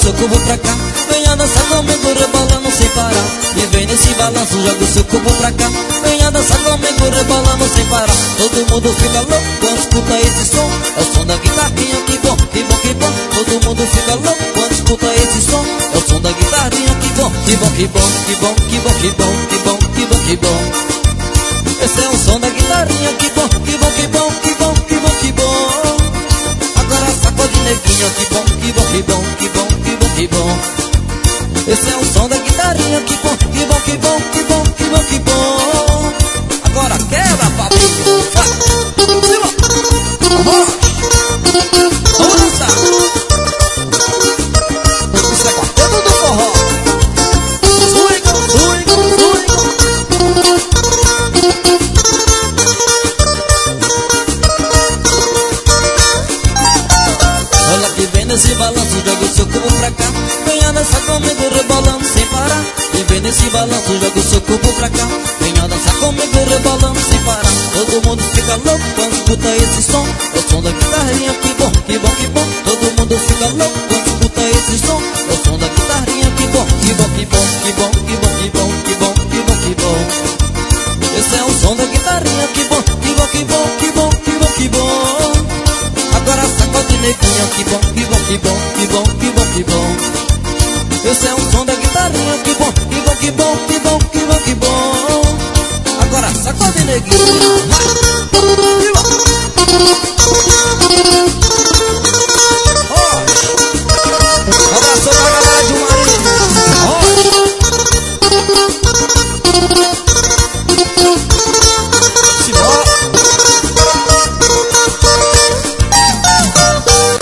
seu corpo pra cá. Venha dançar comigo, rebolando sem parar. E vem nesse balanço, joga o seu corpo pra cá. Venha dançar comigo, rebolando sem parar. Todo mundo fica louco quando escuta esse som. É o som da guitarrinha, que bom, que bom, que bom. Todo mundo fica louco quando escuta esse som. É o som da guitarrinha, que bom, que bom, que bom, que bom, que bom, que bom, que bom, que bom, que bom. Esse é o som da guitarrinha, que bom, que bom, que bom, que bom, que bom, que bom. Agora sacode neguinha, que bom, que bom, que bom, que bom, que bom, que bom. Esse é o som da guitarrinha, que bom, que bom, que bom, que bom, que bom, que bom. Agora quebra, Fabinho. Vamos dançar. Isso é quarteto do forró. Swing, swing, swing. Olha que vem nesse balanço, joga o seu corpo pra cá. Venha dançar comigo, rebolando sem parar. E vem nesse balanço, joga o seu corpo pra cá. Venha dançar comigo, rebolando sem parar. Todo mundo fica louco quando escuta esse som. É o som da guitarrinha, que bom, que bom, que bom. Todo mundo fica louco quando escuta esse som. É o som da guitarrinha, que bom, que bom, que bom, que bom, que bom, que bom, que bom, que bom, que bom. Esse é o som da guitarrinha, que bom, que bom, que bom, que bom, que bom, que bom. Agora sacode neguinha, que bom, que bom, que bom, que bom, que bom, que bom. Esse é o som da guitarrinha, que bom, que bom, que bom, que bom, que bom, que bom.